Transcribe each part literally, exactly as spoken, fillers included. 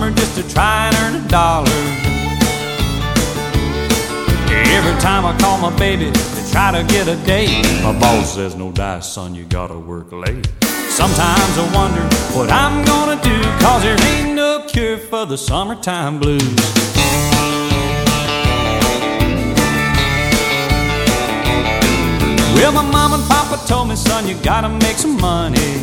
summer just to try and earn a dollar. Every time I call my baby to try to get a date, my boss says, no dice, son, you gotta work late. Sometimes I wonder what I'm gonna do, cause there ain't no cure for the summertime blues. Well, my mom and papa told me, son, you gotta make some money.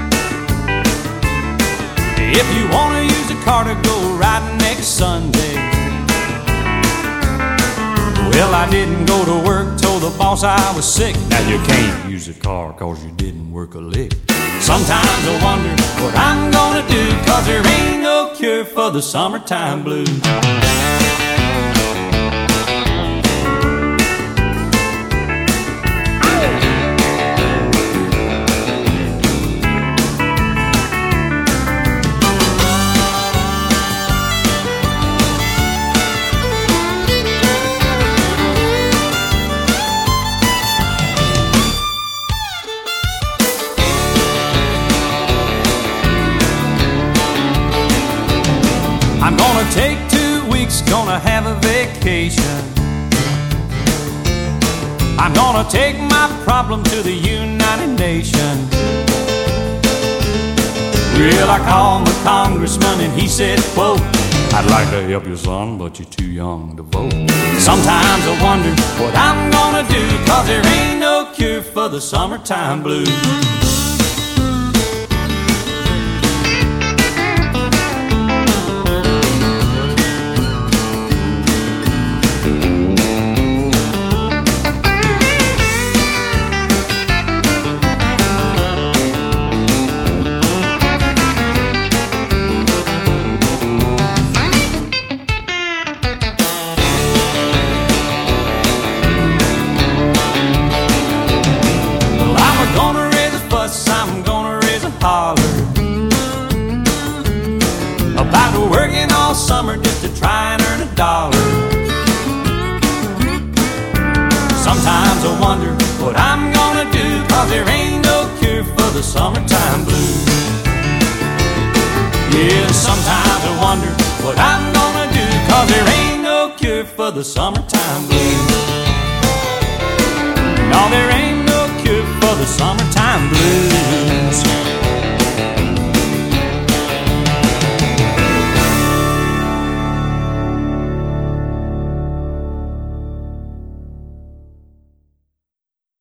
If you wanna use a car to go riding next Sunday. Well, I didn't go to work, told the boss I was sick. Now you can't use a car cause you didn't work a lick. Sometimes I wonder what I'm gonna do, cause there ain't no cure for the summertime blues. I'm gonna take two weeks, gonna have a vacation. I'm gonna take my problem to the United Nations. Well, I called my congressman and he said, quote, I'd like to help you, son, but you're too young to vote. Sometimes I wonder what I'm gonna do, cause there ain't no cure for the summertime blues. I'm gonna raise a holler about working all summer just to try and earn a dollar. Sometimes I wonder what I'm gonna do, cause there ain't no cure for the summertime blues. Yeah, sometimes I wonder what I'm gonna do, cause there ain't no cure for the summertime blues. No, there ain't no cure for the summertime blues.